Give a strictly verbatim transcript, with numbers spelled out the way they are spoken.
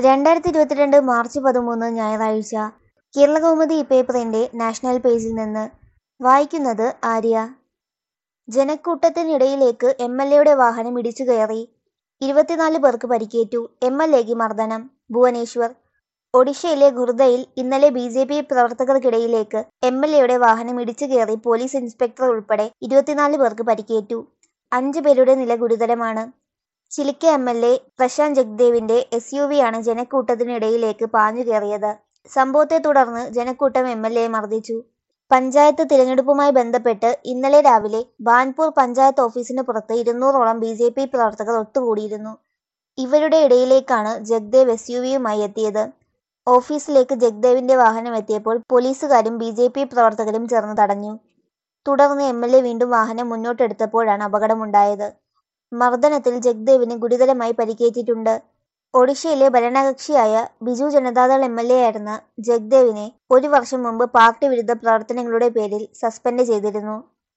രണ്ടായിരത്തി ഇരുപത്തിരണ്ട് മാർച്ച് പതിമൂന്ന് ഞായറാഴ്ച. കേരളകൗമുദി പേപ്പറിന്റെ നാഷണൽ പേജിൽ നിന്ന് വായിക്കുന്നത് ആര്യ. ജനക്കൂട്ടത്തിനിടയിലേക്ക് എം എൽ എയുടെ വാഹനം ഇടിച്ചുകയറി. ഇരുപത്തിനാല് പേർക്ക് പരിക്കേറ്റു. എം എൽ എക്ക് മർദ്ദനം. ഭുവനേശ്വർ. ഒഡീഷയിലെ ഖുർദയിൽ ഇന്നലെ ബി ജെ പി പ്രവർത്തകർക്കിടയിലേക്ക് എം എൽ എയുടെ വാഹനം ഇടിച്ചുകയറി പോലീസ് ഇൻസ്പെക്ടർ ഉൾപ്പെടെ ഇരുപത്തിനാല് പേർക്ക് പരിക്കേറ്റു. അഞ്ച് പേരുടെ നില ഗുരുതരമാണ്. Chilika M L A Prashant ജഗ്ദേവിന്റെ എസ് യു വിയാണ് ജനക്കൂട്ടത്തിനിടയിലേക്ക് പാഞ്ഞുകയറിയത്. സംഭവത്തെ തുടർന്ന് ജനക്കൂട്ടം എം എൽ എയെ മർദ്ദിച്ചു. പഞ്ചായത്ത് തിരഞ്ഞെടുപ്പുമായി ബന്ധപ്പെട്ട് ഇന്നലെ രാവിലെ ബാൻപൂർ പഞ്ചായത്ത് ഓഫീസിന് പുറത്ത് ഇരുന്നൂറോളം ബി ജെ പി പ്രവർത്തകർ ഒത്തുകൂടിയിരുന്നു. ഇവരുടെ ഇടയിലേക്കാണ് ജഗ്ദേവ് എസ് യു വിയുമായി എത്തിയത്. ഓഫീസിലേക്ക് ജഗ്ദേവിന്റെ വാഹനം എത്തിയപ്പോൾ പോലീസുകാരും ബി ജെ പി പ്രവർത്തകരും ചേർന്ന് തടഞ്ഞു. തുടർന്ന് എം എൽ എ വീണ്ടും വാഹനം മുന്നോട്ടെടുത്തപ്പോഴാണ് അപകടമുണ്ടായത്. മർദ്ദനത്തിൽ ജഗ്ദേവിന് ഗുരുതരമായി പരിക്കേറ്റിട്ടുണ്ട്. ഒഡീഷയിലെ ഭരണകക്ഷിയായ Biju Janata Dal M L A ആയിരുന്ന ജഗ്ദേവിനെ ഒരു വർഷം മുമ്പ് പാർട്ടി വിരുദ്ധ പ്രവർത്തനങ്ങളുടെ പേരിൽ സസ്പെൻഡ് ചെയ്തിരുന്നു.